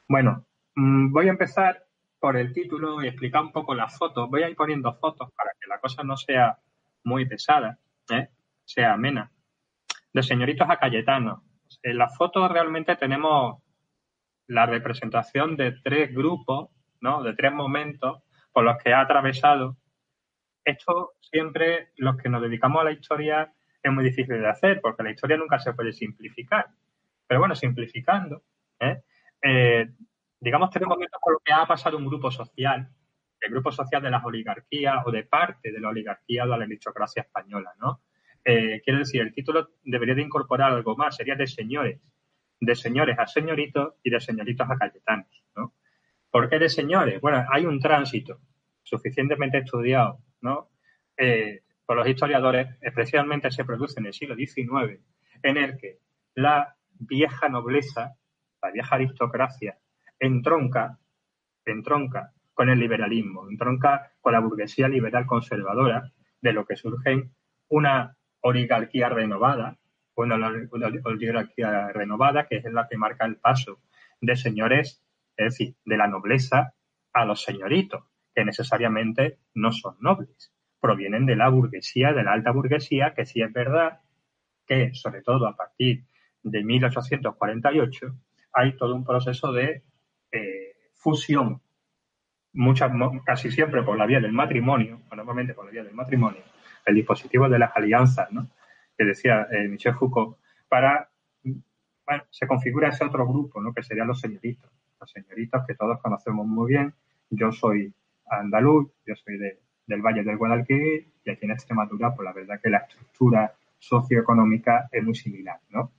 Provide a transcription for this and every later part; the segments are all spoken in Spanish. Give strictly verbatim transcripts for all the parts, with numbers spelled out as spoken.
Bueno, mm, voy a empezar por el título y explicar un poco las fotos. Voy a ir poniendo fotos para que la cosa no sea muy pesada, ¿eh? Sea amena. De señoritos a Cayetano. En las fotos realmente tenemos la representación de tres grupos, ¿no? De tres momentos por los que ha atravesado. Esto siempre, los que nos dedicamos a la historia, es muy difícil de hacer, porque la historia nunca se puede simplificar. Pero bueno, simplificando, ¿eh? Eh, digamos tres momentos por los que ha pasado un grupo social, el grupo social de las oligarquías o de parte de la oligarquía o de la aristocracia española, ¿no? Eh, quiero decir, el título debería de incorporar algo más, sería de señores, de señores a señoritos y de señoritos a cayetanos, ¿no? ¿Por qué de señores? Bueno, hay un tránsito suficientemente estudiado, ¿no? Eh, por los historiadores, especialmente se produce en el siglo diecinueve, en el que la vieja nobleza, la vieja aristocracia, entronca, entronca con el liberalismo, entronca con la burguesía liberal conservadora, de lo que surge una oligarquía renovada, bueno, una oligarquía renovada, que es la que marca el paso de señores, es decir, de la nobleza a los señoritos, que necesariamente no son nobles, provienen de la burguesía, de la alta burguesía, que sí es verdad que, sobre todo a partir de mil ochocientos cuarenta y ocho, hay todo un proceso de eh, fusión, muchas, casi siempre por la vía del matrimonio, o normalmente por la vía del matrimonio, el dispositivo de las alianzas, ¿no? Que decía eh, Michel Foucault, para, bueno, se configura ese otro grupo, ¿no? Que serían los señoritos, los señoritos que todos conocemos muy bien. Yo soy andaluz, yo soy de, del Valle del Guadalquivir, y aquí en Extremadura, pues la verdad que la estructura socioeconómica es muy similar, ¿no?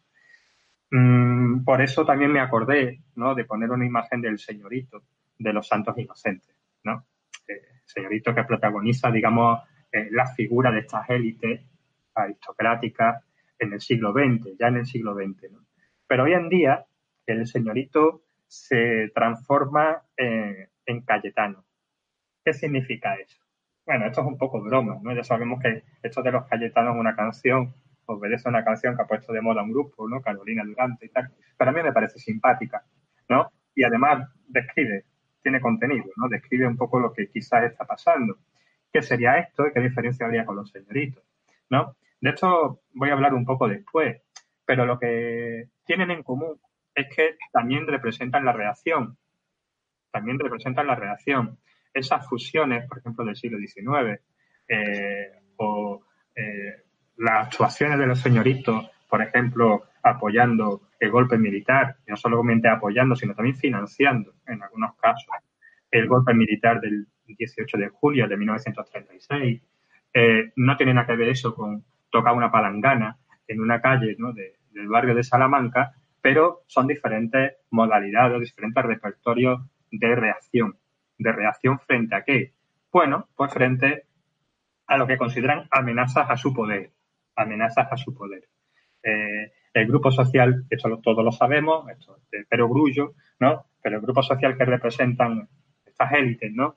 Mm, por eso también me acordé, ¿no? De poner una imagen del señorito de los santos inocentes, ¿no? Eh, señorito que protagoniza, digamos, eh, la figura de estas élites aristocráticas en el siglo veinte, ya en el siglo veinte, ¿no? Pero hoy en día el señorito se transforma en, en Cayetano. ¿Qué significa eso? Bueno, esto es un poco broma, ¿no? Ya sabemos que esto de los Cayetanos es una canción, obedece a una canción que ha puesto de moda un grupo, ¿no? Carolina Durante y tal. Pero a mí me parece simpática, ¿no? Y además describe, tiene contenido, ¿no? Describe un poco lo que quizás está pasando. ¿Qué sería esto y qué diferencia habría con los señoritos? ¿No? De esto voy a hablar un poco después, pero lo que tienen en común es que también representan la reacción, también representan la reacción. Esas fusiones, por ejemplo, del siglo diecinueve, eh, o eh, las actuaciones de los señoritos, por ejemplo, apoyando el golpe militar, y no solamente apoyando, sino también financiando, en algunos casos, el golpe militar del dieciocho de julio de mil novecientos treinta y seis, eh, no tiene nada que ver eso con tocar una palangana en una calle, ¿no? de, del barrio de Salamanca, pero son diferentes modalidades, diferentes repertorios de reacción. ¿De reacción frente a qué? Bueno, pues frente a lo que consideran amenazas a su poder. Amenazas a su poder. Eh, el grupo social, esto todos lo sabemos, esto de perogrullo, ¿no? Pero el grupo social que representan estas élites, ¿no?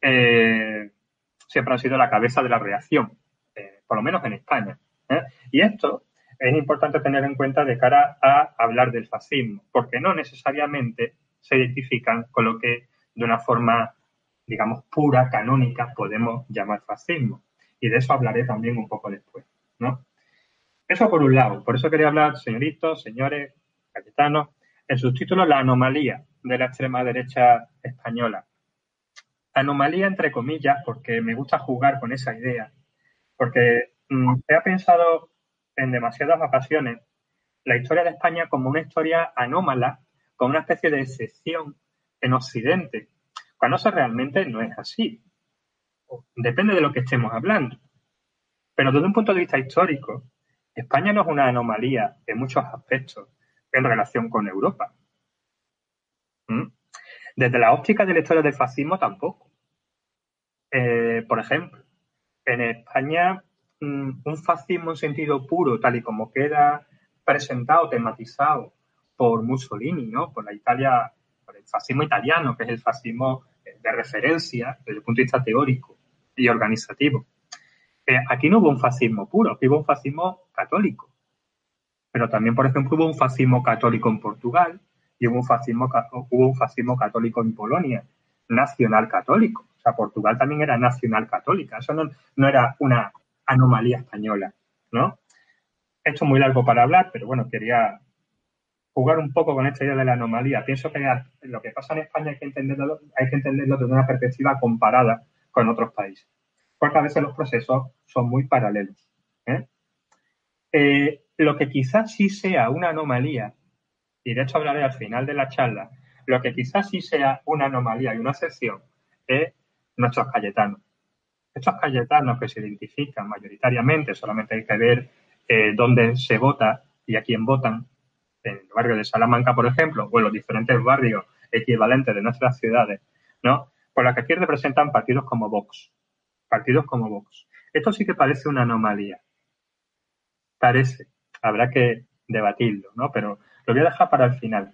Eh, siempre han sido la cabeza de la reacción, eh, por lo menos en España, ¿eh? Y esto es importante tener en cuenta de cara a hablar del fascismo, porque no necesariamente se identifican con lo que de una forma, digamos, pura, canónica, podemos llamar fascismo. Y de eso hablaré también un poco después, ¿no? Eso por un lado. Por eso quería hablar, señoritos, señores, Cayetanos, en sus títulos, la anomalía de la extrema derecha española. Anomalía entre comillas, porque me gusta jugar con esa idea, porque mmm, se ha pensado en demasiadas ocasiones la historia de España como una historia anómala, como una especie de excepción en Occidente, cuando eso realmente no es así. Depende de lo que estemos hablando. Pero desde un punto de vista histórico, España no es una anomalía en muchos aspectos en relación con Europa. ¿Mm? Desde la óptica de la historia del fascismo tampoco. Eh, por ejemplo, en España mm, un fascismo en sentido puro, tal y como queda presentado, tematizado por Mussolini, ¿no? Por la Italia, por el fascismo italiano, que es el fascismo de referencia desde el punto de vista teórico y organizativo. Eh, aquí no hubo un fascismo puro, aquí hubo un fascismo católico. Pero también, por ejemplo, hubo un fascismo católico en Portugal y hubo un fascismo, hubo un fascismo católico en Polonia, nacional católico. O sea, Portugal también era nacional católica. Eso no, no era una anomalía española, ¿no? Esto es muy largo para hablar, pero bueno, quería jugar un poco con esta idea de la anomalía. Pienso que lo que pasa en España hay que entenderlo, hay que entenderlo desde una perspectiva comparada con otros países, porque a veces los procesos son muy paralelos. ¿eh? Eh, lo que quizás sí sea una anomalía, y de hecho hablaré al final de la charla, lo que quizás sí sea una anomalía y una excepción es nuestros cayetanos. Estos cayetanos que se identifican mayoritariamente, solamente hay que ver eh, dónde se vota y a quién votan, en el barrio de Salamanca, por ejemplo, o en los diferentes barrios equivalentes de nuestras ciudades, ¿no? Por las que aquí representan partidos como Vox. Partidos como Vox. Esto sí que parece una anomalía. Parece. Habrá que debatirlo, ¿no? Pero lo voy a dejar para el final.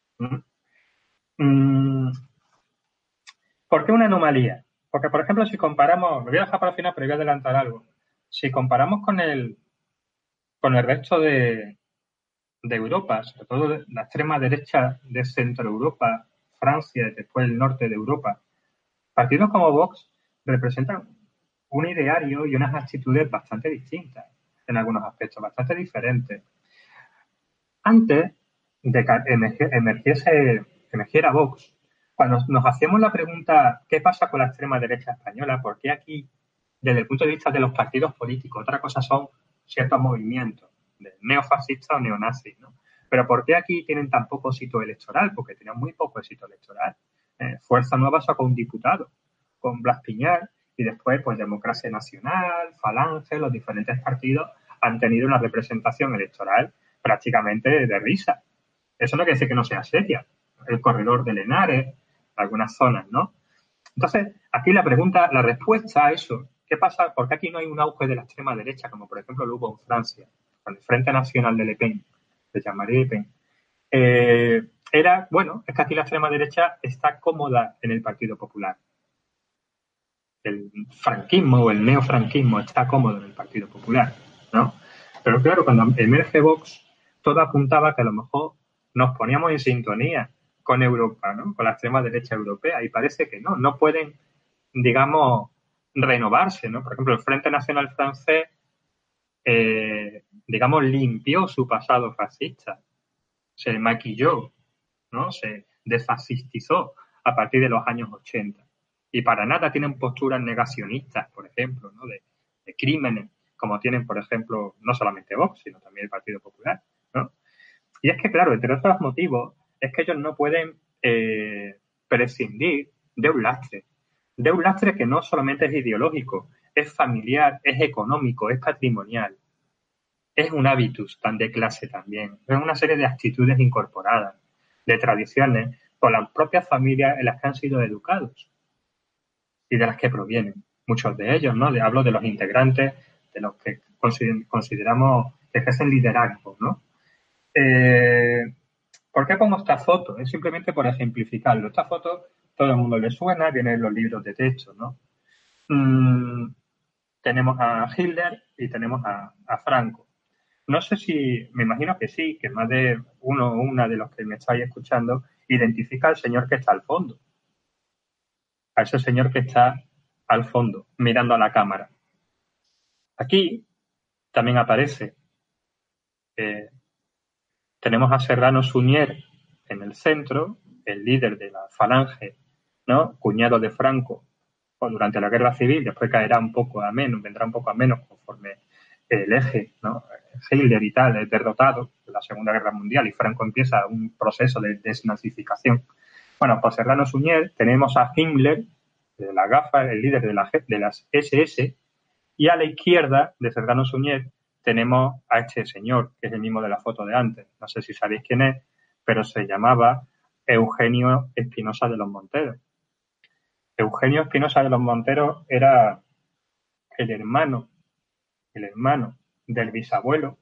¿Mm? ¿Por qué una anomalía? Porque, por ejemplo, si comparamos, lo voy a dejar para el final, pero voy a adelantar algo. Si comparamos con el, con el resto de, de Europa, sobre todo la extrema derecha de Centro Europa, Francia y después el norte de Europa, partidos como Vox representan un ideario y unas actitudes bastante distintas en algunos aspectos, bastante diferentes. Antes de que emergiese, emergiera Vox, cuando nos hacemos la pregunta ¿qué pasa con la extrema derecha española? ¿Por qué aquí, desde el punto de vista de los partidos políticos, otra cosa son ciertos movimientos de neofascistas o neonazis, ¿no? Pero ¿por qué aquí tienen tan poco éxito electoral? Porque tenían muy poco éxito electoral. Eh, Fuerza Nueva sacó un diputado con Blas Piñar y después, pues, Democracia Nacional, Falange, los diferentes partidos han tenido una representación electoral prácticamente de risa. Eso no quiere decir que no sea seria. El corredor de Henares, algunas zonas, ¿no? Entonces, aquí la pregunta, la respuesta a eso, ¿qué pasa? ¿Por qué aquí no hay un auge de la extrema derecha, como por ejemplo lo hubo en Francia, con el Frente Nacional de Le Pen, de Jean-Marie Le Pen? Eh, era, bueno, es que aquí la extrema derecha está cómoda en el Partido Popular. El franquismo o el neofranquismo está cómodo en el Partido Popular, ¿no? Pero claro, cuando emerge Vox, todo apuntaba que a lo mejor nos poníamos en sintonía con Europa, ¿no? Con la extrema derecha europea, y parece que no, no pueden, digamos, renovarse, ¿no? Por ejemplo, el Frente Nacional francés, eh, digamos, limpió su pasado fascista, se maquilló, ¿no? Se desfascistizó a partir de los años ochenta. Y para nada tienen posturas negacionistas, por ejemplo, ¿no? de, de crímenes, como tienen, por ejemplo, no solamente Vox, sino también el Partido Popular, ¿no? Y es que, claro, entre otros motivos, es que ellos no pueden eh, prescindir de un lastre, de un lastre que no solamente es ideológico, es familiar, es económico, es patrimonial, es un hábitus tan de clase también, es una serie de actitudes incorporadas, de tradiciones, por las propias familias en las que han sido educados y de las que provienen, muchos de ellos, ¿no? De, hablo de los integrantes, de los que consideramos que ejercen liderazgo, ¿no? Eh, ¿Por qué pongo esta foto? Es simplemente por ejemplificarlo. Esta foto todo el mundo le suena, viene en los libros de texto, ¿no? Mm, tenemos a Hitler y tenemos a, a Franco. No sé si, me imagino que sí, que más de uno o una de los que me estáis escuchando identifica al señor que está al fondo. A ese señor que está al fondo, mirando a la cámara. Aquí también aparece. Eh, tenemos a Serrano Suñer en el centro, el líder de la Falange, ¿no? Cuñado de Franco, o durante la Guerra Civil, después caerá un poco a menos, vendrá un poco a menos conforme el eje, ¿no? Hitler y tal es derrotado en la Segunda Guerra Mundial y Franco empieza un proceso de desnazificación. Bueno, pues Serrano Suñer, tenemos a Himmler, de la GAFA, el líder de, la, de las ese ese, y a la izquierda de Serrano Suñer tenemos a este señor, que es el mismo de la foto de antes. No sé si sabéis quién es, pero se llamaba Eugenio Espinosa de los Monteros. Eugenio Espinosa de los Monteros era el hermano, el hermano del bisabuelo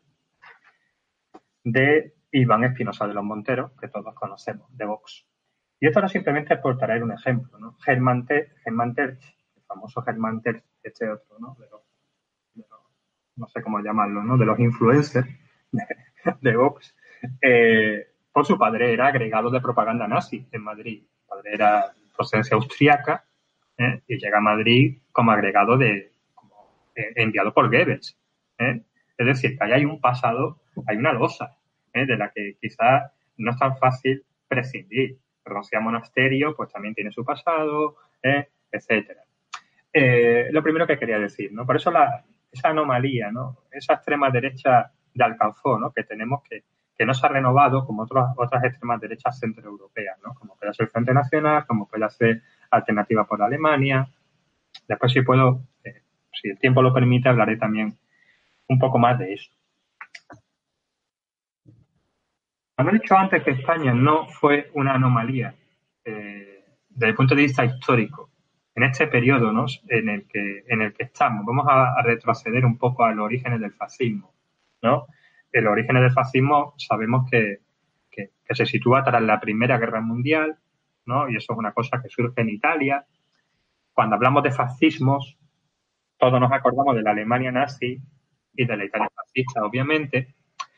de Iván Espinosa de los Monteros, que todos conocemos, de Vox. Y esto era simplemente por traer un ejemplo, ¿no? Germán, Ter, Germán Terch, el famoso Germán Terch, este otro, ¿no? De los, de los, no sé cómo llamarlo, ¿no? De los influencers de, de Vox, eh, Pues su padre era agregado de propaganda nazi en Madrid. Su padre era de procedencia austriaca, ¿eh? Y llega a Madrid como agregado de, como, eh, enviado por Goebbels, ¿eh? Es decir, que ahí hay un pasado, hay una losa, ¿eh? De la que quizás no es tan fácil prescindir. Roncía Monasterio, pues también tiene su pasado, ¿eh? Etcétera. Eh, lo primero que quería decir, ¿no? Por eso la, esa anomalía, ¿no? Esa extrema derecha de Alcanzó, ¿no? Que tenemos que, que no se ha renovado como otras, otras extremas derechas centroeuropeas, ¿no? Como puede ser el Frente Nacional, como puede ser Alternativa por Alemania. Después, si puedo, eh, si el tiempo lo permite, hablaré también un poco más de eso. Como he dicho antes que España no fue una anomalía eh, desde el punto de vista histórico en este periodo, ¿no? en, el que, en el que estamos. Vamos a, a retroceder un poco a los orígenes del fascismo, ¿no? En los orígenes del fascismo sabemos que, que, que se sitúa tras la Primera Guerra Mundial, ¿no? Y eso es una cosa que surge en Italia. Cuando hablamos de fascismos, todos nos acordamos de la Alemania nazi y de la Italia fascista, obviamente,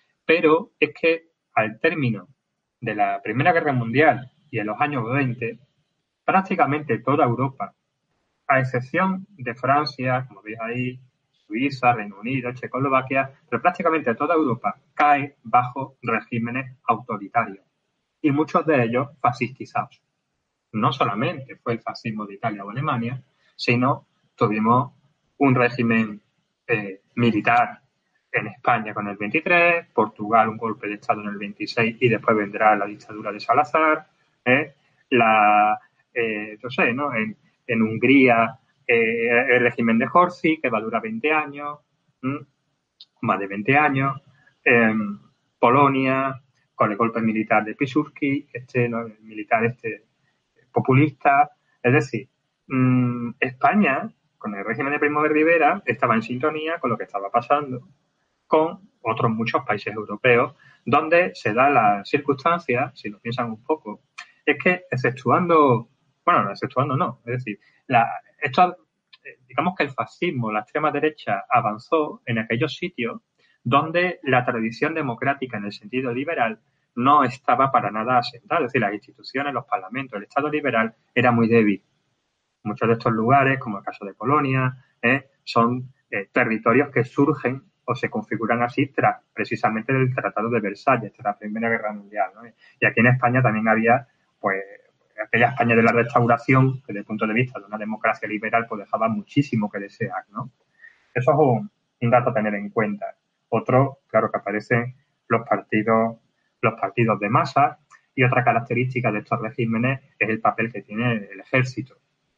pero es que al término de la Primera Guerra Mundial y en los años veinte, prácticamente toda Europa, a excepción de Francia, como veis ahí, Suiza, Reino Unido, Checoslovaquia, pero prácticamente toda Europa cae bajo regímenes autoritarios y muchos de ellos fascistizados. No solamente fue el fascismo de Italia o Alemania, sino tuvimos un régimen eh, militar en España con el veintitrés, Portugal un golpe de Estado en el veintiséis y después vendrá la dictadura de Salazar, ¿eh? la, eh, no sé, ¿no? En, en Hungría eh, el régimen de Horthy, que va a durar veinte años, ¿m? más de veinte años, eh, Polonia con el golpe militar de Piłsudski, este, ¿no? El militar este populista, es decir, mmm, España, con el régimen de Primo de Rivera, estaba en sintonía con lo que estaba pasando con otros muchos países europeos, donde se da la circunstancia, si lo piensan un poco, es que exceptuando, bueno, exceptuando no, es decir, la, esto, digamos que el fascismo, la extrema derecha, avanzó en aquellos sitios donde la tradición democrática en el sentido liberal no estaba para nada asentada, es decir, las instituciones, los parlamentos, el Estado liberal era muy débil. Muchos de estos lugares, como el caso de Polonia, ¿eh? son eh, territorios que surgen o se configuran así tras precisamente del Tratado de Versalles, tras la Primera Guerra Mundial, ¿no? Y aquí en España también había, pues, aquella España de la Restauración, que desde el punto de vista de una democracia liberal, pues dejaba muchísimo que desear, ¿no? Eso es un, un dato a tener en cuenta. Otro, claro, que aparecen los partidos, los partidos de masa, y otra característica de estos regímenes es el papel que tiene el ejército,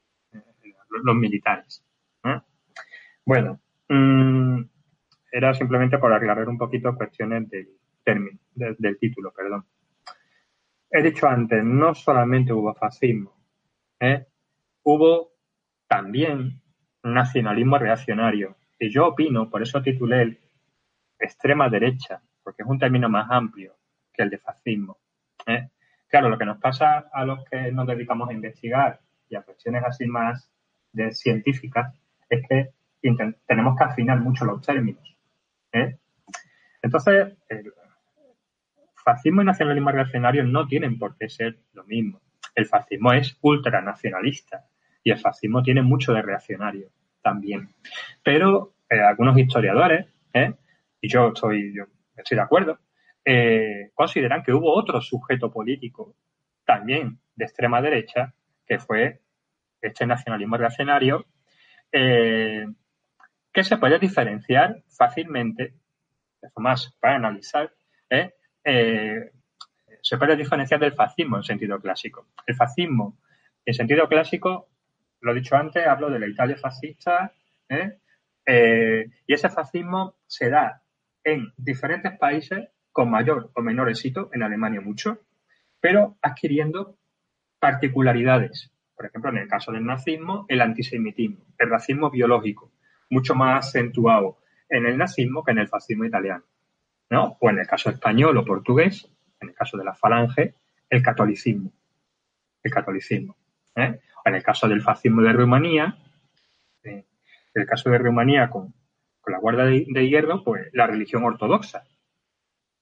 los militares, ¿eh? Bueno, mmm, era simplemente por aclarar un poquito cuestiones del término, de, del título, perdón. He dicho antes, no solamente hubo fascismo, ¿eh? Hubo también nacionalismo reaccionario. Y yo opino, por eso titulé el extrema derecha, porque es un término más amplio que el de fascismo, ¿eh? Claro, lo que nos pasa a los que nos dedicamos a investigar y a cuestiones así más de científicas es que tenemos que afinar mucho los términos, ¿eh? Entonces, el fascismo y nacionalismo reaccionario no tienen por qué ser lo mismo. El fascismo es ultranacionalista y el fascismo tiene mucho de reaccionario también. Pero eh, algunos historiadores, ¿eh? y yo estoy, yo estoy de acuerdo, eh, consideran que hubo otro sujeto político también de extrema derecha que fue este nacionalismo reaccionario, eh, que se puede diferenciar fácilmente, eso más para analizar, ¿eh? Eh, se puede diferenciar del fascismo en sentido clásico. El fascismo en sentido clásico, lo he dicho antes, hablo de la Italia fascista, ¿eh? Eh, y ese fascismo se da en diferentes países con mayor o menor éxito, en Alemania mucho, pero adquiriendo particularidades. Por ejemplo, en el caso del nazismo, el antisemitismo, el racismo biológico, mucho más acentuado en el nazismo que en el fascismo italiano, ¿no? O en el caso español o portugués, en el caso de la falange, el catolicismo. El catolicismo. ¿eh? O en el caso del fascismo de Rumanía, eh, en el caso de Rumanía con, con la Guardia de, de Hierro, pues la religión ortodoxa.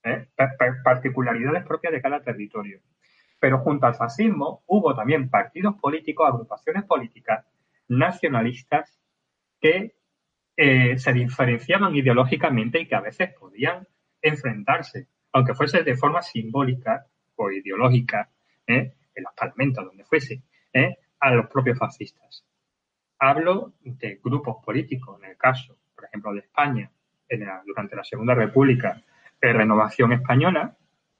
¿eh? Pa- pa- particularidades propias de cada territorio. Pero junto al fascismo hubo también partidos políticos, agrupaciones políticas nacionalistas que eh, se diferenciaban ideológicamente y que a veces podían enfrentarse, aunque fuese de forma simbólica o ideológica, ¿eh? en los parlamentos, donde fuese, ¿eh? a los propios fascistas. Hablo de grupos políticos, en el caso, por ejemplo, de España, en la, durante la Segunda República, eh, Renovación Española,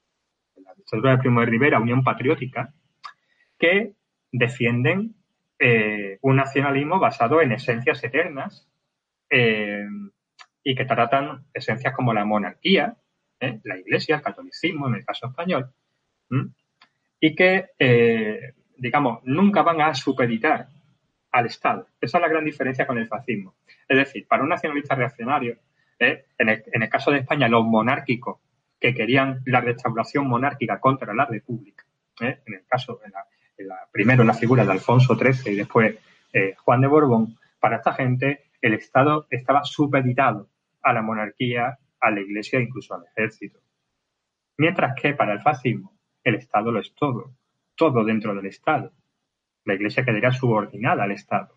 en la dictadura de Primo de Rivera, Unión Patriótica, que defienden eh, un nacionalismo basado en esencias eternas eh, y que tratan esencias como la monarquía, ¿eh? la iglesia, el catolicismo, en el caso español, ¿m? y que, eh, digamos, nunca van a supeditar al Estado. Esa es la gran diferencia con el fascismo. Es decir, para un nacionalista reaccionario, ¿eh? en, el, en el caso de España, los monárquicos que querían la restauración monárquica contra la República, ¿eh? en el caso, en la, en la, primero en la figura de Alfonso trece y después eh, Juan de Borbón, para esta gente el Estado estaba supeditado a la monarquía, a la Iglesia e incluso al ejército. Mientras que para el fascismo el Estado lo es todo, todo dentro del Estado. La Iglesia quedaría subordinada al Estado.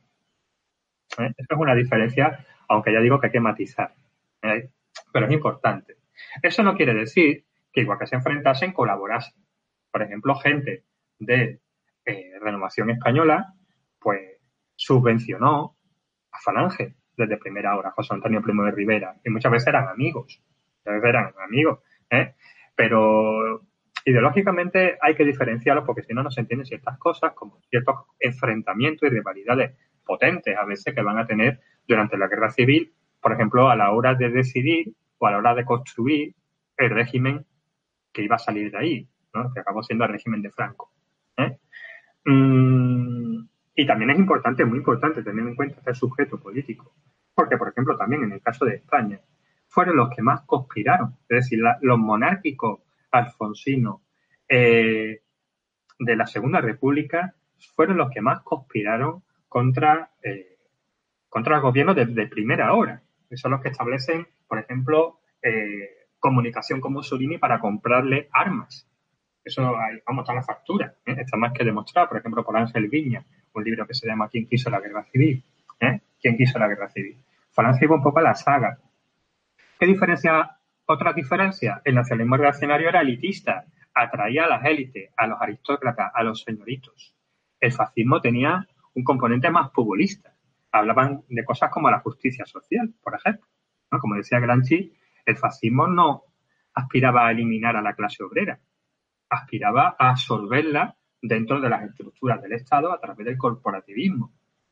¿Eh? Eso es una diferencia, aunque ya digo que hay que matizar, ¿eh? pero es importante. Eso no quiere decir que igual que se enfrentasen, colaborasen. Por ejemplo, gente de eh, Renovación Española, pues subvencionó a Falange desde primera hora, José Antonio Primo de Rivera, y muchas veces eran amigos, muchas veces eran amigos, ¿eh? Pero ideológicamente hay que diferenciarlos porque si no, no se entienden ciertas cosas como ciertos enfrentamientos y rivalidades potentes a veces que van a tener durante la guerra civil, por ejemplo, a la hora de decidir o a la hora de construir el régimen que iba a salir de ahí, ¿no? Que acabó siendo el régimen de Franco. ¿eh? Mm, y también es importante, muy importante, tener en cuenta este sujeto político, porque, por ejemplo, también en el caso de España, fueron los que más conspiraron, es decir, la, los monárquicos alfonsinos eh, de la Segunda República fueron los que más conspiraron contra, eh, contra el gobierno de, de primera hora. Que son los que establecen, por ejemplo, eh, comunicación con Mussolini para comprarle armas. Eso, hay, vamos, está en la factura. ¿eh? Está más que demostrado, por ejemplo, por Ángel Viña, un libro que se llama ¿Quién quiso la guerra civil? ¿Eh? ¿Quién quiso la guerra civil? Francia iba un poco a la saga. ¿Qué diferencia? Otra diferencia, el nacionalismo reaccionario era elitista, atraía a las élites, a los aristócratas, a los señoritos. El fascismo tenía un componente más populista. Hablaban de cosas como la justicia social, por ejemplo. ¿no? Como decía Gramsci, el fascismo no aspiraba a eliminar a la clase obrera, aspiraba a absorberla dentro de las estructuras del Estado a través del corporativismo,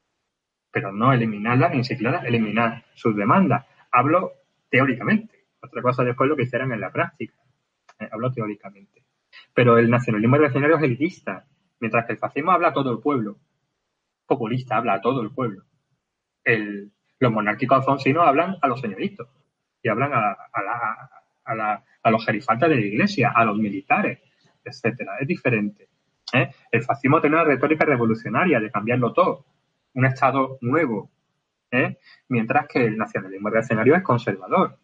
pero no eliminarla ni siquiera eliminar sus demandas. Hablo teóricamente. Otra cosa después lo que hicieran en la práctica. Eh, hablo teóricamente. Pero el nacionalismo reaccionario es elitista, mientras que el fascismo habla a todo el pueblo. Populista habla a todo el pueblo. El, los monárquicos alfonsinos hablan a los señoritos y hablan a, a, la, a, la, a los jerifantes de la iglesia, a los militares, etcétera. Es diferente. ¿eh? El fascismo tiene una retórica revolucionaria de cambiarlo todo. Un Estado nuevo, ¿eh? mientras que el nacionalismo reaccionario es conservador.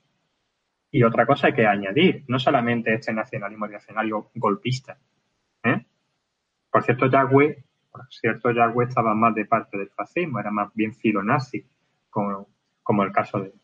Y otra cosa hay que añadir, no solamente este nacionalismo reaccionario golpista. ¿eh? Por cierto, Yagüe, por cierto, Yagüe estaba más de parte del fascismo, era más bien filonazi, como, como el caso de,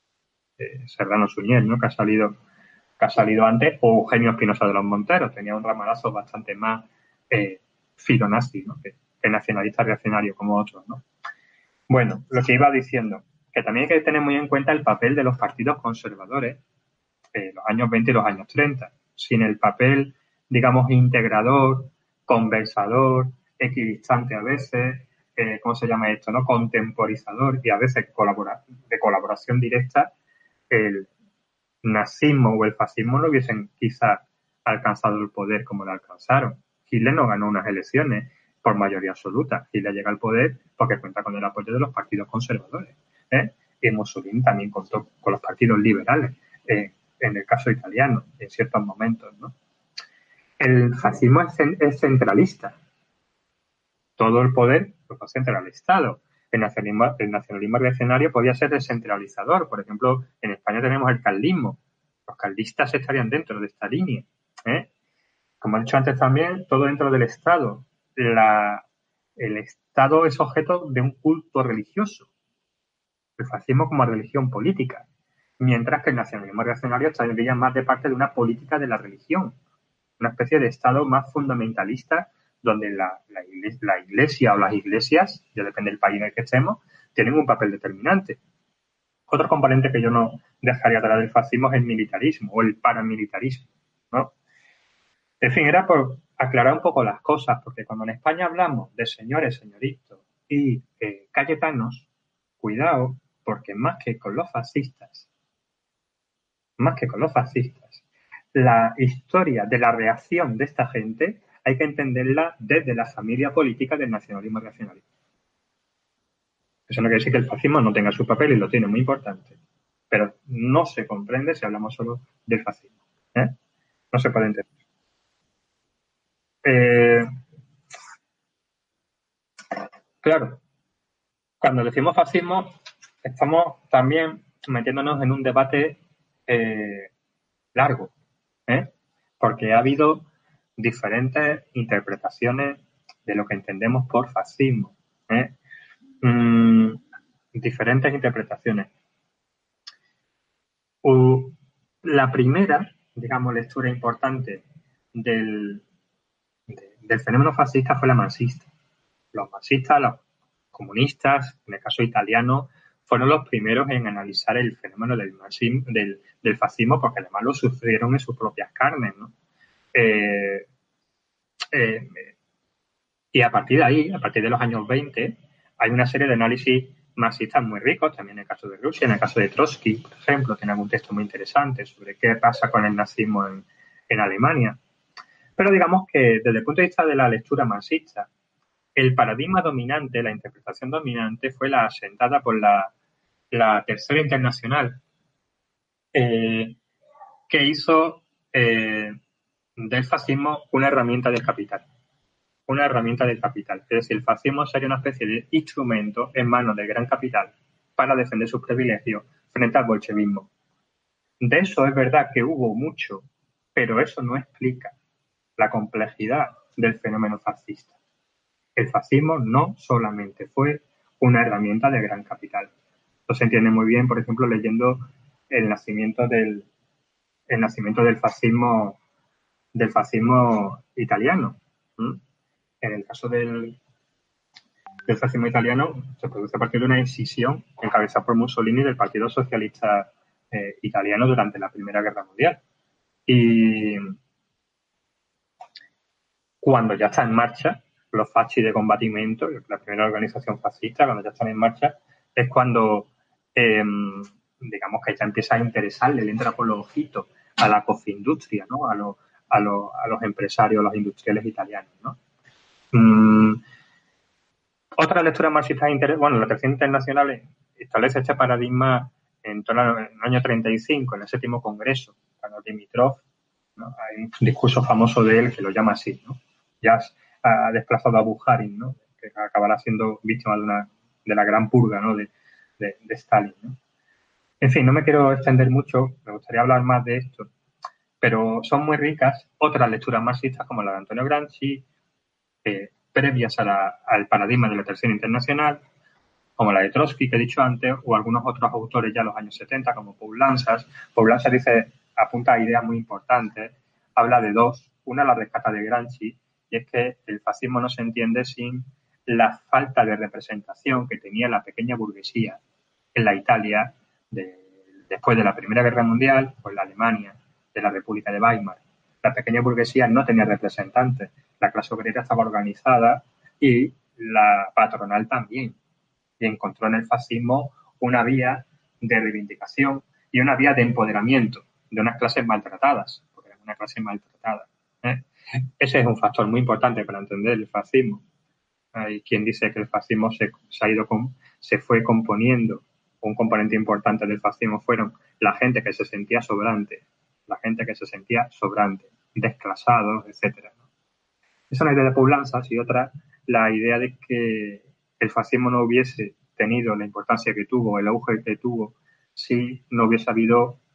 de Serrano Suñer, ¿no? que ha salido que ha salido antes, o Eugenio Espinosa de los Monteros, tenía un ramalazo bastante más eh, filonazi, ¿no? que, que nacionalista reaccionario como otros, ¿no? Bueno, lo que iba diciendo, que también hay que tener muy en cuenta el papel de los partidos conservadores en los años veinte y los años treinta. Sin el papel, digamos, integrador, conversador, equidistante a veces, eh, ¿cómo se llama esto? no Contemporizador y a veces colabora de colaboración directa, el nazismo o el fascismo no hubiesen quizás alcanzado el poder como lo alcanzaron. Hitler no ganó unas elecciones por mayoría absoluta. Hitler llega al poder porque cuenta con el apoyo de los partidos conservadores. ¿eh? Y Mussolini también contó con los partidos liberales, eh, en el caso italiano, en ciertos momentos. ¿no? El fascismo es, es centralista. Todo el poder lo concentra el Estado. El nacionalismo, el nacionalismo reaccionario podía ser descentralizador. Por ejemplo, en España tenemos el carlismo, los carlistas estarían dentro de esta línea, ¿eh? Como he dicho antes también, todo dentro del Estado. La, el Estado es objeto de un culto religioso, el fascismo como religión política, mientras que el nacionalismo reaccionario estaría más de parte de una política de la religión, una especie de Estado más fundamentalista donde la, la, iglesia, la iglesia o las iglesias, ya depende del país en el que estemos, tienen un papel determinante. Otro componente que yo no dejaría atrás del fascismo es el militarismo o el paramilitarismo, ¿no? En fin, era por aclarar un poco las cosas, porque cuando en España hablamos de señores, señoritos y eh, cayetanos, cuidado, porque más que con los fascistas, más que con los fascistas, la historia de la reacción de esta gente hay que entenderla desde la familia política del nacionalismo reaccionario. Eso no quiere decir que el fascismo no tenga su papel y lo tiene muy importante, pero no se comprende si hablamos solo del fascismo, ¿eh? No se puede entender. Eh, claro, cuando decimos fascismo, estamos también metiéndonos en un debate eh, largo, ¿eh? Porque ha habido diferentes interpretaciones de lo que entendemos por fascismo, ¿eh? Mm, diferentes interpretaciones. Uh, la primera, digamos, lectura importante del, de, del fenómeno fascista fue la marxista. Los marxistas, los comunistas, en el caso italiano, fueron los primeros en analizar el fenómeno del, marxismo, del, del fascismo, porque además lo sufrieron en sus propias carnes, ¿no? Eh, eh, y a partir de ahí, a partir de los años veinte, hay una serie de análisis marxistas muy ricos, también en el caso de Rusia, en el caso de Trotsky, por ejemplo, tiene algún texto muy interesante sobre qué pasa con el nazismo en, en Alemania. Pero digamos que desde el punto de vista de la lectura marxista, el paradigma dominante, la interpretación dominante, fue la asentada por la, la Tercera Internacional, eh, que hizo eh, del fascismo una herramienta del capital. Una herramienta del capital. Es decir, el fascismo sería una especie de instrumento en manos del gran capital para defender sus privilegios frente al bolchevismo. De eso es verdad que hubo mucho, pero eso no explica la complejidad del fenómeno fascista. El fascismo no solamente fue una herramienta del gran capital. Esto se entiende muy bien, por ejemplo, leyendo el nacimiento del, el nacimiento del fascismo, del fascismo italiano. ¿Mm? En el caso del, del fascismo italiano se produce a partir de una incisión encabezada por Mussolini del Partido Socialista eh, Italiano durante la Primera Guerra Mundial. Y cuando ya está en marcha los fasci de combatimiento, la primera organización fascista, cuando ya están en marcha, es cuando, eh, digamos que ya empieza a interesarle, le entra por los ojitos a la cofindustria, ¿no? A, lo, a, lo, a los empresarios, a los industriales italianos, ¿no? Mm, otra lectura marxista interesante, bueno, la Tercera Internacional establece este paradigma en torno al año treinta y cinco, en el séptimo congreso, cuando Dimitrov, ¿no? Hay un discurso famoso de él que lo llama así, ¿no? Ya ha desplazado a Bukharin, ¿no? Que acabará siendo víctima de una de la gran purga, ¿no? de, de, de Stalin, ¿no? En fin, no me quiero extender mucho, me gustaría hablar más de esto, pero son muy ricas otras lecturas marxistas como la de Antonio Gramsci, eh, previas a la, al paradigma de la Tercera Internacional, como la de Trotsky que he dicho antes, o algunos otros autores ya en los años setenta, como Paul Lansas. Paul Lansas dice, apunta a ideas muy importantes, habla de dos, una la rescata de Gramsci, y es que el fascismo no se entiende sin la falta de representación que tenía la pequeña burguesía en la Italia de, después de la Primera Guerra Mundial, o en la Alemania de la República de Weimar. La pequeña burguesía no tenía representantes, la clase obrera estaba organizada y la patronal también, y encontró en el fascismo una vía de reivindicación y una vía de empoderamiento de unas clases maltratadas, porque era una clase maltratada, ¿eh? Ese es un factor muy importante para entender el fascismo. Hay quien dice que el fascismo se, se ha ido con, se fue componiendo, un componente importante del fascismo fueron la gente que se sentía sobrante, la gente que se sentía sobrante, desclasados, etcétera, ¿no? Esa es una idea de Paul Lansas, y otra, la idea de que el fascismo no hubiese tenido la importancia que tuvo, el auge que tuvo, si no hubiese habido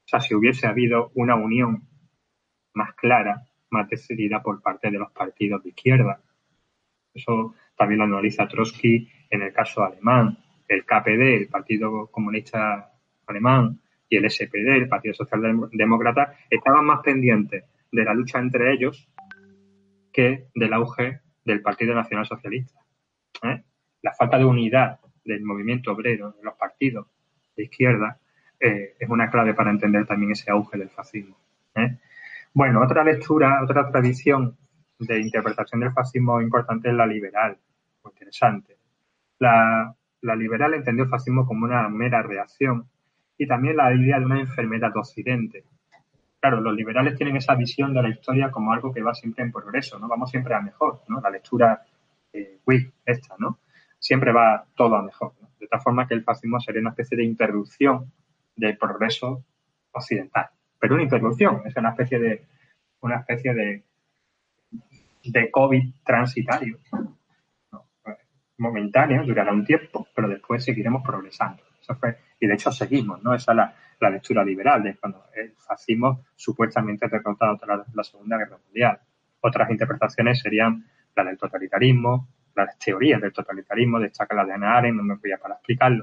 O sea, si hubiese habido una unión más clara, más decidida por parte de los partidos de izquierda. Eso también lo analiza Trotsky en el caso alemán. El K P D, el Partido Comunista Alemán, y el S P D, el Partido Socialdemócrata, estaban más pendientes de la lucha entre ellos que del auge del Partido Nacional Socialista. ¿Eh? La falta de unidad del movimiento obrero, de los partidos de izquierda, eh, es una clave para entender también ese auge del fascismo. ¿Eh? Bueno, otra lectura, otra tradición de interpretación del fascismo importante es la liberal. Muy interesante. La, la liberal entendió el fascismo como una mera reacción y también la idea de una enfermedad de Occidente. Claro, los liberales tienen esa visión de la historia como algo que va siempre en progreso, ¿no? Vamos siempre a mejor, ¿no? La lectura eh, Whig, esta, ¿no? Siempre va todo a mejor, ¿no? De tal forma que el fascismo sería una especie de interrupción del progreso occidental. Pero una interrupción, es una especie de una especie de, de COVID transitario, ¿no? Momentáneo, durará un tiempo, pero después seguiremos progresando. Eso fue, y de hecho seguimos, ¿no? Esa es la, la lectura liberal de cuando el fascismo supuestamente ha derrotado tras la, la Segunda Guerra Mundial. Otras interpretaciones serían la del totalitarismo, las teorías del totalitarismo, destaca la de Hannah Arendt, no me voy a para explicarlo.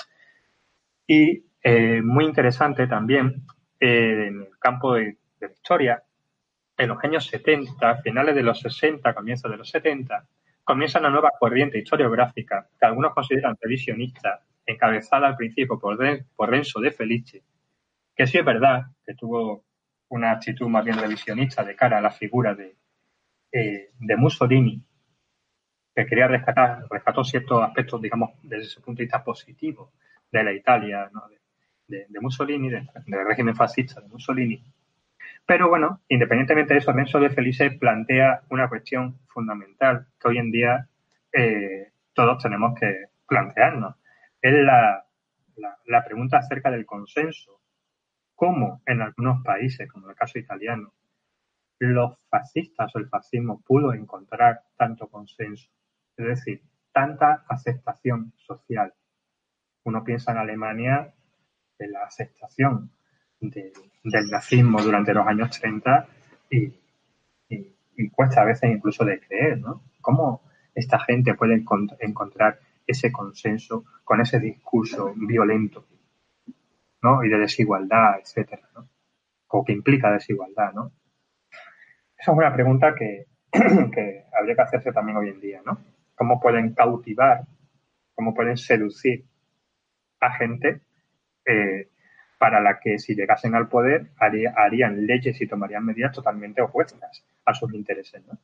Y eh, muy interesante también eh, en el campo de, de la historia, en los años setenta, finales de los sesenta, comienzos de los setenta, comienza una nueva corriente historiográfica que algunos consideran revisionista, encabezada al principio por, de, por Renzo de Felice, que sí es verdad que tuvo una actitud más bien revisionista de cara a la figura de, eh, de Mussolini, que quería rescatar, rescató ciertos aspectos, digamos, desde ese punto de vista positivo de la Italia, ¿no? de, de, de Mussolini, de, del régimen fascista de Mussolini. Pero bueno, independientemente de eso, Renzo de Felice plantea una cuestión fundamental que hoy en día eh, todos tenemos que plantearnos. Es la, la, la pregunta acerca del consenso. ¿Cómo en algunos países, como en el caso italiano, los fascistas o el fascismo pudo encontrar tanto consenso? Es decir, tanta aceptación social. Uno piensa en Alemania, en la aceptación de, del nazismo durante los años treinta y, y, y cuesta a veces incluso de creer, ¿no? ¿Cómo esta gente puede encont- encontrar ese consenso con ese discurso violento, ¿no? Y de desigualdad, etcétera, ¿no? O que implica desigualdad, ¿no? Esa es una pregunta que, que habría que hacerse también hoy en día, ¿no? ¿Cómo pueden cautivar, cómo pueden seducir a gente eh, para la que si llegasen al poder haría, harían leyes y tomarían medidas totalmente opuestas a sus intereses, ¿no?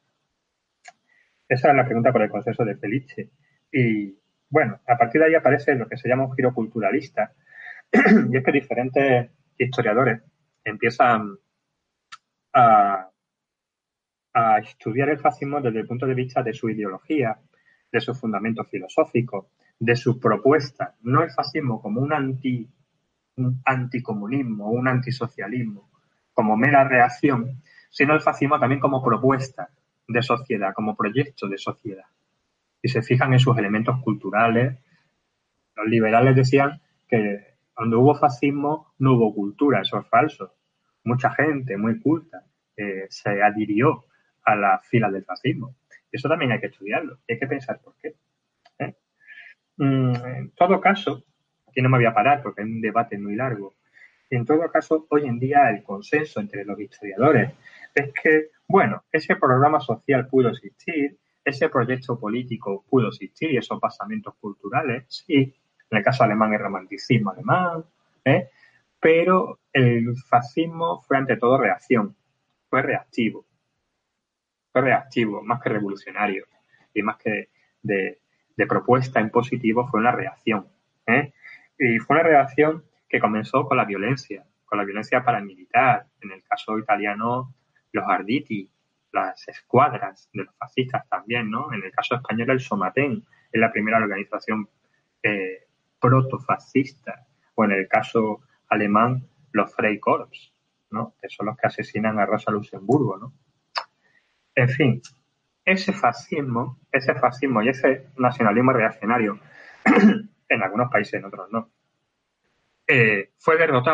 Esa es la pregunta por el consenso de Felice. Y bueno, a partir de ahí aparece lo que se llama un giro culturalista, y es que diferentes historiadores empiezan a, a estudiar el fascismo desde el punto de vista de su ideología, de sus fundamentos filosóficos, de su propuesta. No el fascismo como un anti un anticomunismo, un antisocialismo, como mera reacción, sino el fascismo también como propuesta de sociedad, como proyecto de sociedad. Y se fijan en sus elementos culturales. Los liberales decían que donde hubo fascismo no hubo cultura, eso es falso. Mucha gente muy culta eh, se adhirió a la fila del fascismo. Y eso también hay que estudiarlo, hay que pensar por qué. ¿Eh? Mm, en todo caso, aquí no me voy a parar porque es un debate muy largo. En todo caso, hoy en día el consenso entre los historiadores es que, bueno, ese programa social pudo existir, ese proyecto político pudo existir y esos basamentos culturales, sí, en el caso alemán el romanticismo alemán, ¿eh? Pero el fascismo fue ante todo reacción, fue reactivo, fue reactivo, más que revolucionario y más que de, de propuesta en positivo, fue una reacción, ¿eh? Y fue una reacción que comenzó con la violencia, con la violencia paramilitar, en el caso italiano los Arditi, las escuadras de los fascistas también, ¿no? En el caso español el Somatén, es la primera organización eh, protofascista, o en el caso alemán los Freikorps, ¿no? Que son los que asesinan a Rosa Luxemburgo, ¿no? En fin, ese fascismo, ese fascismo y ese nacionalismo reaccionario, en algunos países, en otros no, eh, fue derrotado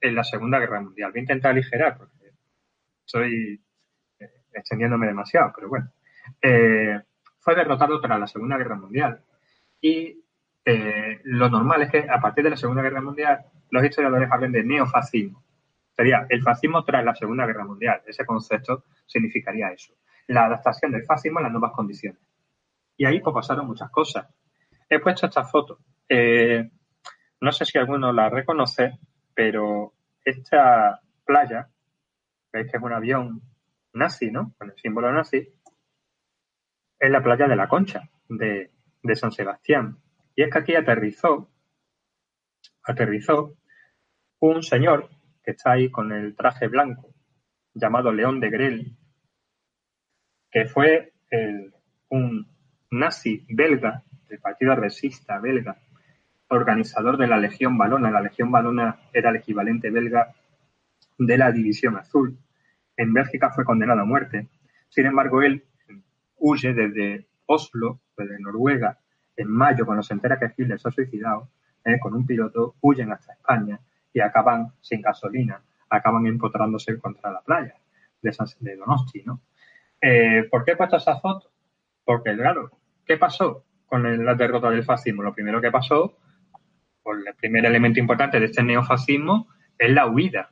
en la Segunda Guerra Mundial. Voy a intentar aligerar porque estoy eh, extendiéndome demasiado, pero bueno. Eh, fue derrotado tras la Segunda Guerra Mundial y eh, lo normal es que a partir de la Segunda Guerra Mundial los historiadores hablen de neofascismo. Sería el fascismo tras la Segunda Guerra Mundial. Ese concepto significaría eso. La adaptación del fascismo a las nuevas condiciones. Y ahí pues pasaron muchas cosas. He puesto esta foto. Eh, no sé si alguno la reconoce, pero esta playa, veis que es un avión nazi, ¿no? Con el símbolo nazi, es la playa de La Concha, de, de San Sebastián. Y es que aquí aterrizó, aterrizó un señor que está ahí con el traje blanco, llamado León de Grel, que fue el, un nazi belga, del Partido Resista belga, organizador de la Legión Valona. La Legión Valona era el equivalente belga de la División Azul. En Bélgica fue condenado a muerte. Sin embargo, él huye desde Oslo, desde Noruega, en mayo, cuando se entera que Hitler se ha suicidado, eh, con un piloto, huyen hasta España y acaban sin gasolina, acaban empotrándose contra la playa de, San, de Donosti, ¿no? Eh, ¿Por qué he puesto esa foto? Porque, claro, ¿qué pasó con el, la derrota del fascismo? Lo primero que pasó, pues el primer elemento importante de este neofascismo es la huida.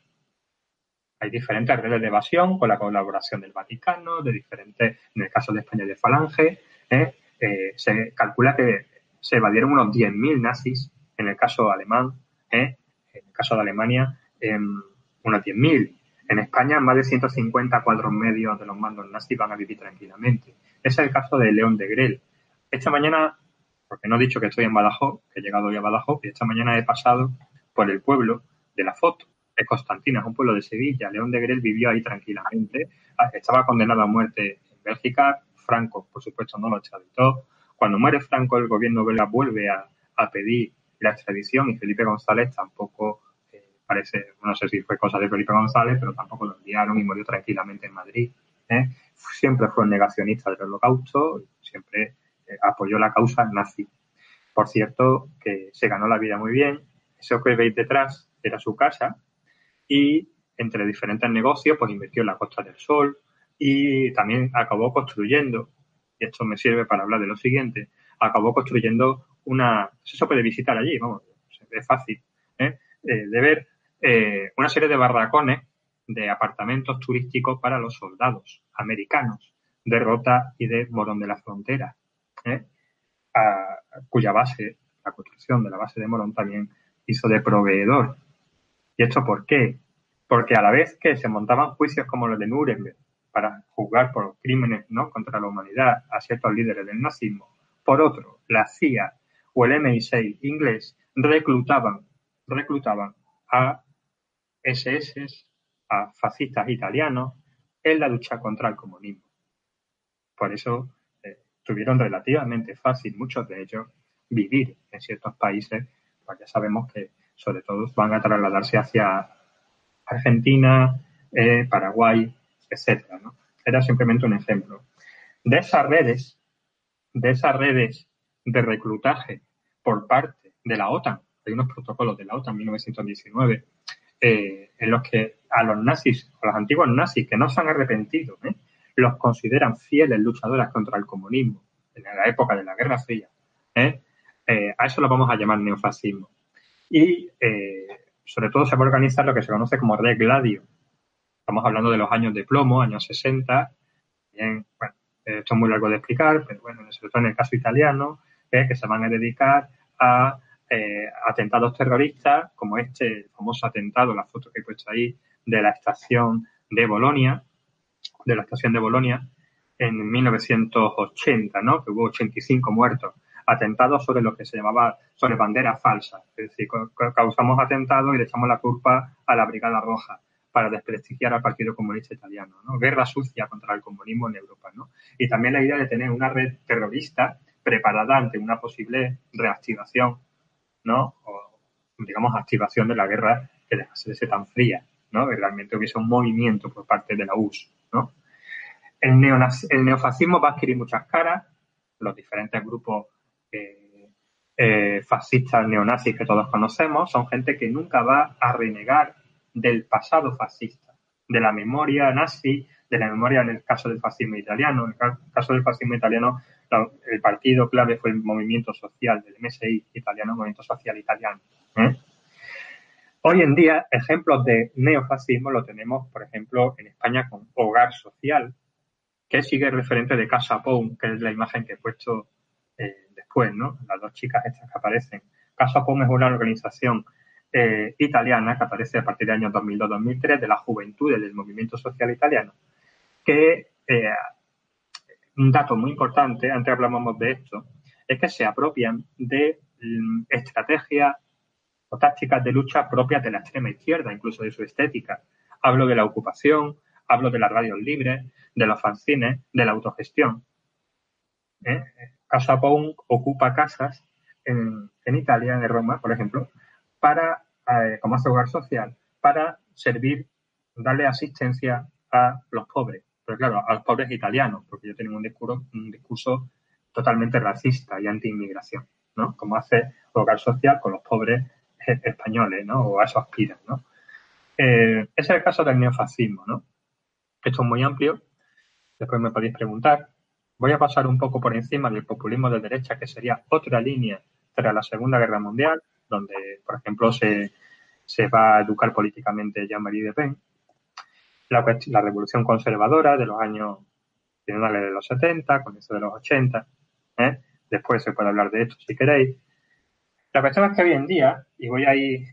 Hay diferentes redes de evasión con la colaboración del Vaticano, de diferentes, en el caso de España, de Falange. ¿eh? Eh, se calcula que se evadieron unos diez mil nazis, en el caso alemán, ¿eh? en el caso de Alemania, eh, unos diez mil. En España, más de ciento cincuenta cuadros medios de los mandos nazis van a vivir tranquilamente. Ese es el caso de León de Grel. Esta mañana, porque no he dicho que estoy en Badajoz, que he llegado hoy a Badajoz, y esta mañana he pasado por el pueblo de la foto. Es Constantina, es un pueblo de Sevilla. León de Grel vivió ahí tranquilamente. Estaba condenado a muerte en Bélgica. Franco, por supuesto, no lo extraditó. Cuando muere Franco, el gobierno belga vuelve a, a pedir la extradición y Felipe González tampoco eh, parece, no sé si fue cosa de Felipe González, pero tampoco lo enviaron y murió tranquilamente en Madrid. ¿eh? Siempre fue un negacionista del Holocausto, siempre eh, apoyó la causa nazi. Por cierto, que se ganó la vida muy bien. Eso que veis detrás era su casa, y entre diferentes negocios pues invirtió en la Costa del Sol y también acabó construyendo, y esto me sirve para hablar de lo siguiente, acabó construyendo una, eso se puede visitar allí, vamos, es fácil, ¿eh? Eh, de ver eh, una serie de barracones de apartamentos turísticos para los soldados americanos de Rota y de Morón de la Frontera, ¿eh? a, cuya base, la construcción de la base de Morón también hizo de proveedor. ¿Y esto por qué? Porque a la vez que se montaban juicios como los de Nuremberg para juzgar por crímenes, ¿no?, contra la humanidad a ciertos líderes del nazismo, por otro, la C I A o el M I seis inglés reclutaban, reclutaban a S S, a fascistas italianos en la lucha contra el comunismo. Por eso eh, tuvieron relativamente fácil, muchos de ellos, vivir en ciertos países, pues ya sabemos que sobre todo van a trasladarse hacia Argentina, eh, Paraguay, etcétera, ¿no? Era simplemente un ejemplo. De esas redes, de esas redes de reclutaje por parte de la OTAN, hay unos protocolos de la OTAN en mil novecientos diecinueve, eh, en los que a los nazis, a los antiguos nazis que no se han arrepentido, ¿eh? los consideran fieles luchadores contra el comunismo en la época de la Guerra Fría, ¿eh? Eh, a eso lo vamos a llamar neofascismo. Y eh, sobre todo se va a organizar lo que se conoce como Red Gladio. Estamos hablando de los años de plomo, años sesenta. Bien, bueno, esto es muy largo de explicar, pero bueno, sobre todo en el caso italiano, eh, que se van a dedicar a eh, atentados terroristas, como este famoso atentado, la foto que he puesto ahí, de la estación de Bolonia, de la estación de Bolonia, en mil novecientos ochenta, ¿no? Que hubo ochenta y cinco muertos. Atentados sobre lo que se llamaba, sobre banderas falsas. Es decir, causamos atentados y le echamos la culpa a la Brigada Roja para desprestigiar al Partido Comunista Italiano, ¿no? Guerra sucia contra el comunismo en Europa, ¿no? Y también la idea de tener una red terrorista preparada ante una posible reactivación, ¿no? O, digamos, activación de la guerra que dejase de ser tan fría, ¿no? Que realmente hubiese un movimiento por parte de la U R S S, ¿no? El, neonazi, el neofascismo va a adquirir muchas caras, los diferentes grupos eh, eh, fascistas neonazis que todos conocemos son gente que nunca va a renegar del pasado fascista, de la memoria nazi, de la memoria en el caso del fascismo italiano. En el caso del fascismo italiano, el partido clave fue el Movimiento Social del M S I italiano, Movimiento Social Italiano. ¿eh? Hoy en día, ejemplos de neofascismo lo tenemos, por ejemplo, en España con Hogar Social, que sigue el referente de Casa Pound, que es la imagen que he puesto eh, después, ¿no? Las dos chicas estas que aparecen. Casa Pound es una organización eh, italiana que aparece a partir del año dos mil dos dos mil tres de las juventudes del movimiento social italiano, que eh, un dato muy importante, antes hablábamos de esto, es que se apropian de mm, estrategias o tácticas de lucha propias de la extrema izquierda, incluso de su estética. Hablo de la ocupación, hablo de las radios libres, de los fanzines, de la autogestión. ¿Eh? Casa Pound ocupa casas en, en Italia, en Roma, por ejemplo, para, eh, como hace Hogar Social, para servir, darle asistencia a los pobres. Pero claro, a los pobres italianos, porque ellos tienen un discurso, un discurso totalmente racista y anti-inmigración, ¿no? Como hace Hogar Social con los pobres españoles, ¿no? O a eso aspiran, ¿no? Eh, ese es el caso del neofascismo, ¿no? Esto es muy amplio. Después me podéis preguntar. Voy a pasar un poco por encima del populismo de derecha, que sería otra línea tras la Segunda Guerra Mundial, donde, por ejemplo, se, se va a educar políticamente Jean-Marie Le Pen. La, la revolución conservadora de los años finales de los setenta, comienzo de los ochenta. ¿eh? Después se puede hablar de esto si queréis. La cuestión es que hoy en día, y voy a ir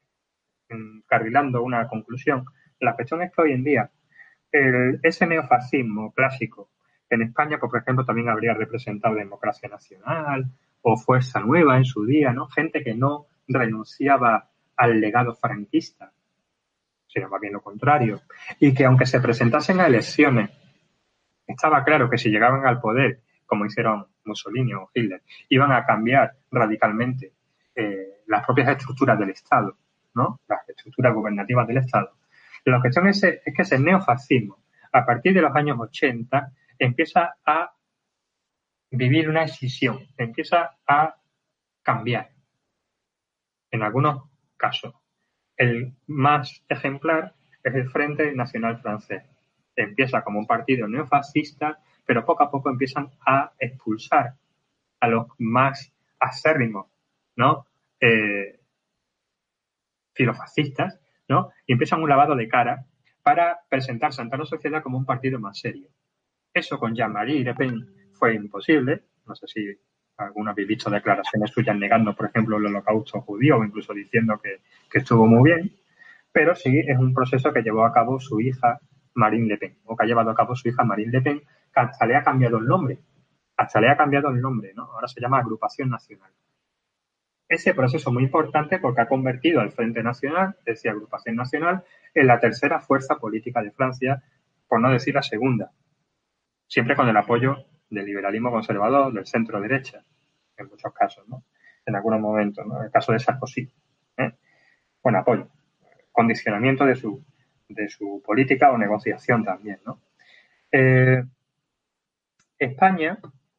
encarrilando una conclusión, la cuestión es que hoy en día el, ese neofascismo clásico en España, pues, por ejemplo, también habría representado Democracia Nacional o Fuerza Nueva en su día, ¿no? Gente que no renunciaba al legado franquista, sino más bien lo contrario, y que aunque se presentasen a elecciones, estaba claro que si llegaban al poder, como hicieron Mussolini o Hitler, iban a cambiar radicalmente eh, las propias estructuras del Estado, ¿no? Las estructuras gubernativas del Estado. La cuestión es, es que ese neofascismo, a partir de los años ochenta, empieza a vivir una escisión, empieza a cambiar. En algunos casos, el más ejemplar es el Frente Nacional Francés. Empieza como un partido neofascista, pero poco a poco empiezan a expulsar a los más acérrimos, ¿no? Eh, filofascistas, ¿no? Y empiezan un lavado de cara para presentarse ante la sociedad como un partido más serio. Eso con Jean-Marie Le Pen fue imposible. No sé si alguno habéis visto declaraciones suyas negando, por ejemplo, el holocausto judío o incluso diciendo que, que estuvo muy bien. Pero sí es un proceso que llevó a cabo su hija Marine Le Pen, o que ha llevado a cabo su hija Marine Le Pen, que hasta le ha cambiado el nombre. Hasta le ha cambiado el nombre, ¿no? Ahora se llama Agrupación Nacional. Ese proceso es muy importante porque ha convertido al Frente Nacional, es decir, Agrupación Nacional, en la tercera fuerza política de Francia, por no decir la segunda. Siempre con el apoyo del liberalismo conservador, del centro-derecha, en muchos casos, ¿no? En algunos momentos, ¿no? En el caso de Sarkozy, ¿eh? Con apoyo, condicionamiento de su, de su política o negociación también, ¿no? Eh, España,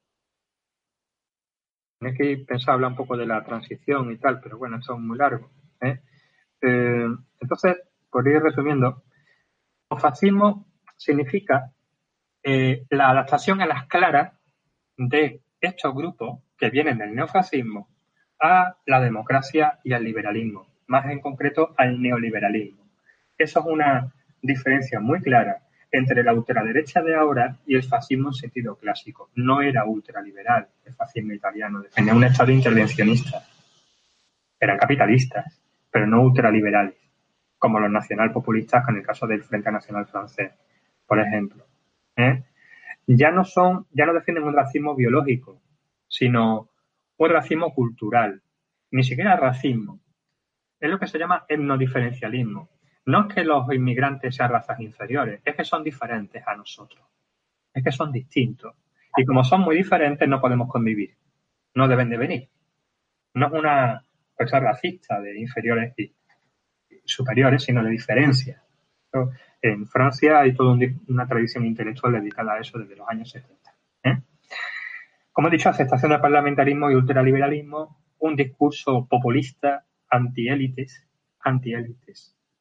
tenéis que pensar, hablar un poco de la transición y tal, pero bueno, esto es muy largo, ¿eh? Eh, entonces, por ir resumiendo, el fascismo significa eh, la adaptación a las claras de estos grupos que vienen del neofascismo a la democracia y al liberalismo, más en concreto al neoliberalismo. Eso es una diferencia muy clara entre la ultraderecha de ahora y el fascismo en sentido clásico. No era ultraliberal el fascismo italiano, defendía un Estado intervencionista. Eran capitalistas, pero no ultraliberales, como los nacionalpopulistas en el caso del Frente Nacional Francés, por ejemplo. ¿Eh? Ya no son, ya no defienden un racismo biológico, sino un racismo cultural. Ni siquiera racismo. Es lo que se llama etnodiferencialismo. No es que los inmigrantes sean razas inferiores, es que son diferentes a nosotros. Es que son distintos. Y como son muy diferentes, no podemos convivir. No deben de venir. No es una cosa racista de inferiores y superiores, sino de diferencia. En Francia hay toda una tradición intelectual dedicada a eso desde los años setenta. ¿eh? Como he dicho, aceptación del parlamentarismo y ultraliberalismo, un discurso populista, antiélites, antiélites,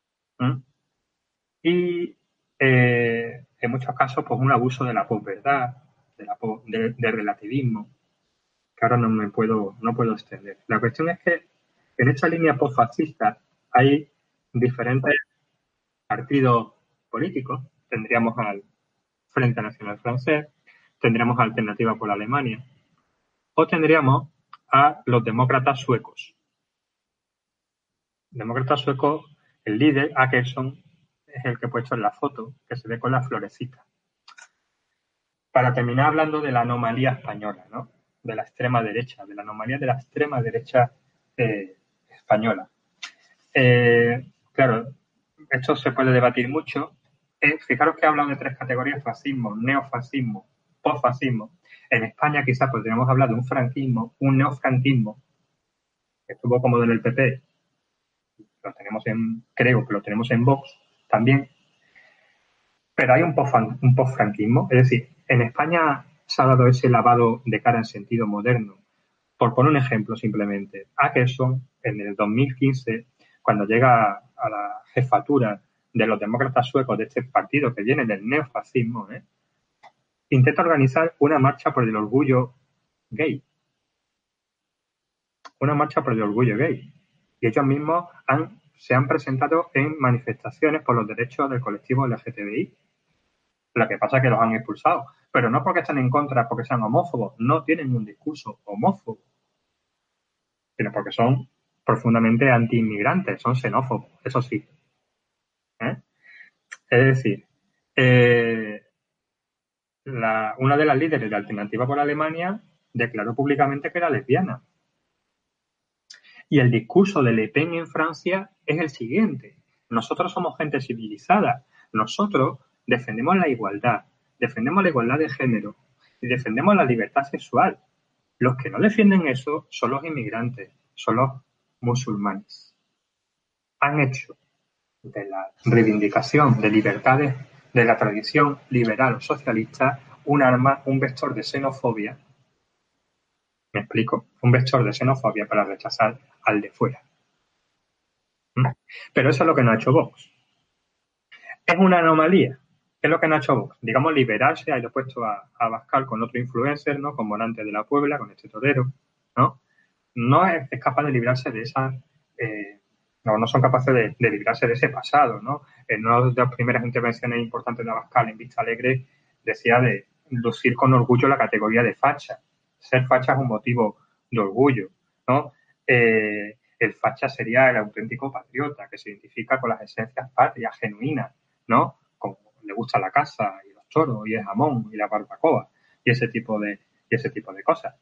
¿Mm? Y eh, en muchos casos, pues un abuso de la posverdad, de la po- de- del relativismo, que ahora no me puedo, no puedo extender. La cuestión es que en esta línea posfascista hay diferentes partidos políticos. Tendríamos al Frente Nacional Francés, tendríamos Alternativa por Alemania, o tendríamos a los demócratas suecos. Demócratas suecos, el líder, Akerson, es el que he puesto en la foto, que se ve con la florecita. Para terminar hablando de la anomalía española, ¿no? De la extrema derecha, de la anomalía de la extrema derecha eh, española. Eh, claro, esto se puede debatir mucho. Eh, fijaros que he hablado de tres categorías: fascismo, neofascismo, posfascismo. En España quizás podríamos hablar de un franquismo, un neofranquismo, que estuvo cómodo en el P P, lo tenemos en, creo que lo tenemos en Vox también, pero hay un post-franquismo, es decir, en España se ha dado ese lavado de cara en sentido moderno. Por poner un ejemplo simplemente, Akerson en el dos mil quince, cuando llega a la jefatura de los demócratas suecos, de este partido que viene del neofascismo, ¿eh? intenta organizar una marcha por el orgullo gay. Una marcha por el orgullo gay. Y ellos mismos han, se han presentado en manifestaciones por los derechos del colectivo L G T B I. Lo que pasa es que los han expulsado. Pero no porque estén en contra, porque sean homófobos. No tienen un discurso homófobo, sino porque son profundamente anti-inmigrantes, son xenófobos, eso sí. ¿Eh? Es decir, eh, la, una de las líderes de Alternativa por Alemania declaró públicamente que era lesbiana. Y el discurso de Le Pen en Francia es el siguiente: nosotros somos gente civilizada, nosotros defendemos la igualdad, defendemos la igualdad de género y defendemos la libertad sexual. Los que no defienden eso son los inmigrantes, son los musulmanes. Han hecho de la reivindicación de libertades de la tradición liberal o socialista un arma, un vector de xenofobia. Me explico, un vector de xenofobia para rechazar al de fuera. ¿Mm? Pero eso es lo que no ha hecho Vox. Es una anomalía. ¿Qué es lo que no ha hecho Vox? Digamos, liberarse, ha ido puesto a, a Abascal con otro influencer, ¿no? Con Morante de la Puebla, con este torero, ¿no? No es, es capaz de librarse de esa, eh, no, no son capaces de, de librarse de ese pasado, ¿no? En una de las primeras intervenciones importantes de Abascal en Vista Alegre decía de lucir con orgullo la categoría de facha. Ser facha es un motivo de orgullo, ¿no? Eh, el facha sería el auténtico patriota que se identifica con las esencias patrias genuinas, ¿no? Como le gusta la casa y los toros y el jamón y la barbacoa y ese tipo de, y ese tipo de cosas.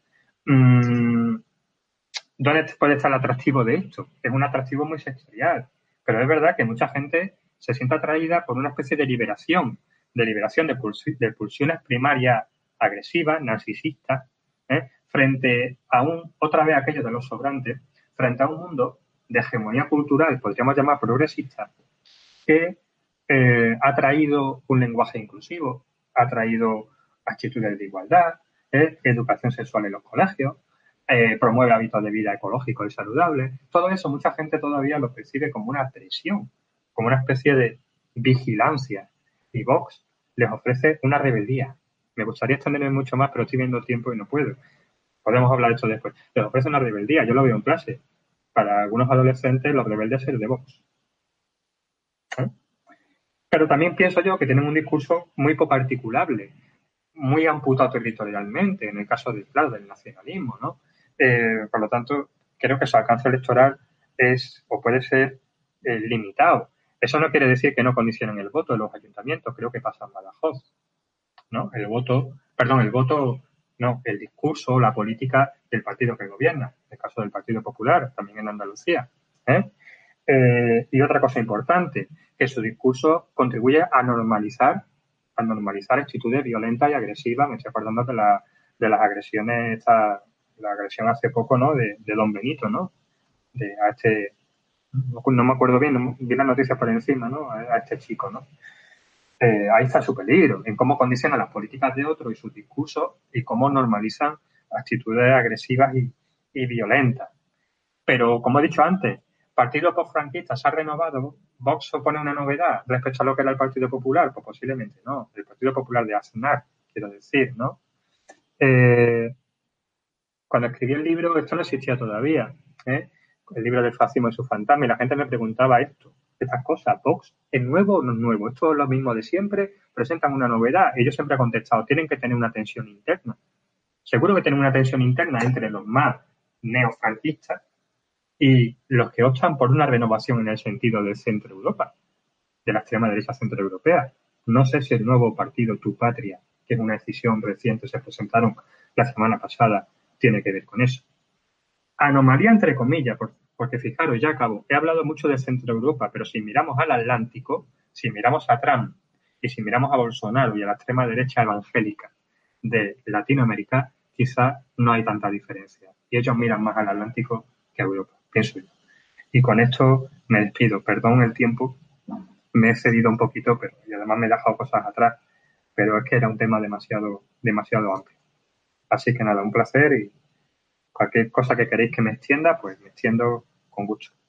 Mm, ¿Dónde puede estar el atractivo de esto? Es un atractivo muy sensorial, pero es verdad que mucha gente se siente atraída por una especie de liberación, de liberación de, pulsi- de pulsiones primarias agresivas, narcisistas, ¿eh? frente a un, otra vez aquello de los sobrantes, frente a un mundo de hegemonía cultural, podríamos llamar progresista, que eh, ha traído un lenguaje inclusivo, ha traído actitudes de igualdad, ¿eh? educación sexual en los colegios, eh, promueve hábitos de vida ecológicos y saludables. Todo eso mucha gente todavía lo percibe como una presión, como una especie de vigilancia. Y Vox les ofrece una rebeldía. Me gustaría extenderme mucho más, pero estoy viendo tiempo y no puedo. Podemos hablar de esto después. Les ofrece una rebeldía. Yo lo veo en clase. Para algunos adolescentes, los rebeldes es el de Vox. ¿Eh? Pero también pienso yo que tienen un discurso muy poco articulable, muy amputado territorialmente, en el caso del, claro, del nacionalismo, ¿no? Eh, por lo tanto, creo que su alcance electoral es o puede ser eh, limitado. Eso no quiere decir que no condicionen el voto de los ayuntamientos, creo que pasa en Badajoz, ¿no? El voto, perdón, el voto, no, el discurso, la política del partido que gobierna, en el caso del Partido Popular, también en Andalucía, ¿eh? Eh, y otra cosa importante, que su discurso contribuye a normalizar, a normalizar actitudes violentas y agresivas. Me estoy acordando de, la, de las agresiones, esta, la agresión hace poco, ¿no? De, de Don Benito, ¿no? De, a este, no, no me acuerdo bien, no, vi la noticia por encima, ¿no? A, a este chico, ¿no? Eh, ahí está su peligro, en cómo condicionan las políticas de otros y sus discursos y cómo normalizan actitudes agresivas y, y violentas. Pero, como he dicho antes, Partido postfranquista se ha renovado. ¿Vox supone una novedad respecto a lo que era el Partido Popular? Pues posiblemente no. El Partido Popular de Aznar, quiero decir, ¿no? Eh, cuando escribí el libro, esto no existía todavía, ¿eh? El libro del fascismo y su fantasma, y la gente me preguntaba esto, estas cosas, ¿Vox es nuevo o no es nuevo? Esto es lo mismo de siempre, presentan una novedad, y yo siempre he contestado, tienen que tener una tensión interna. Seguro que tienen una tensión interna entre los más neofranquistas y los que optan por una renovación en el sentido del centro Europa, de la extrema derecha centroeuropea. No sé si el nuevo partido Tu Patria, que es una decisión reciente, se presentaron la semana pasada, tiene que ver con eso. Anomalía entre comillas, porque fijaros, ya acabo, he hablado mucho de Centro Europa, pero si miramos al Atlántico, si miramos a Trump y si miramos a Bolsonaro y a la extrema derecha evangélica de Latinoamérica, quizá no hay tanta diferencia. Y ellos miran más al Atlántico que a Europa, pienso yo. Y con esto me despido. Perdón el tiempo, me he cedido un poquito, pero y además me he dejado cosas atrás, pero es que era un tema demasiado, demasiado amplio. Así que nada, un placer y cualquier cosa que queréis que me extienda, pues me extiendo con gusto.